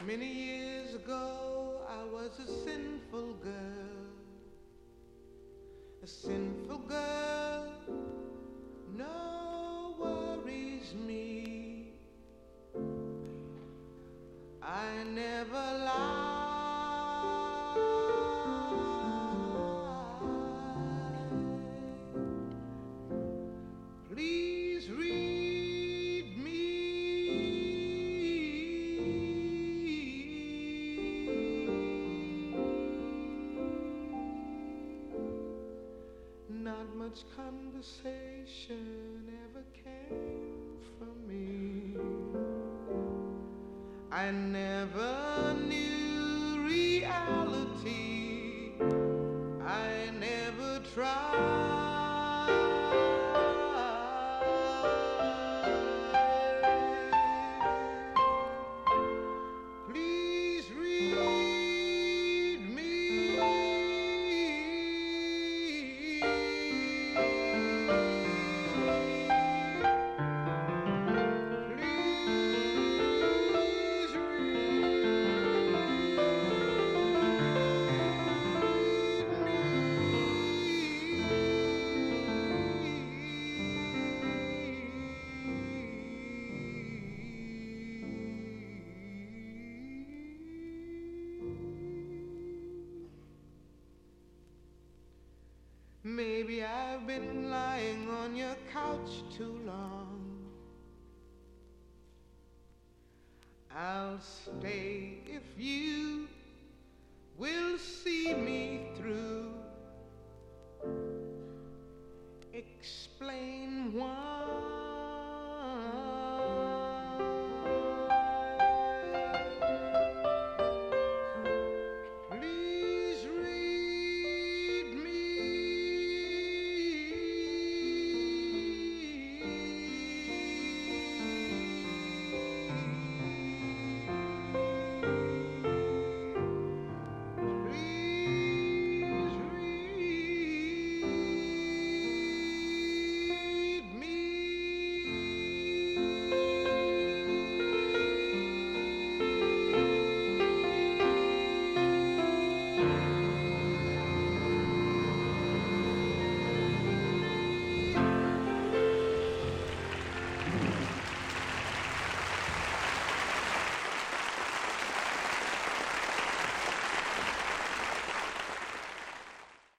Many years ago I was a sinful girl, no worries me. I never lied. Please read me. Not much conversation ever came from me. I never knew reality. I never tried. Please read me. Please Maybe I've been lying on your couch too long. I'll stay if you will see me through. Explain why.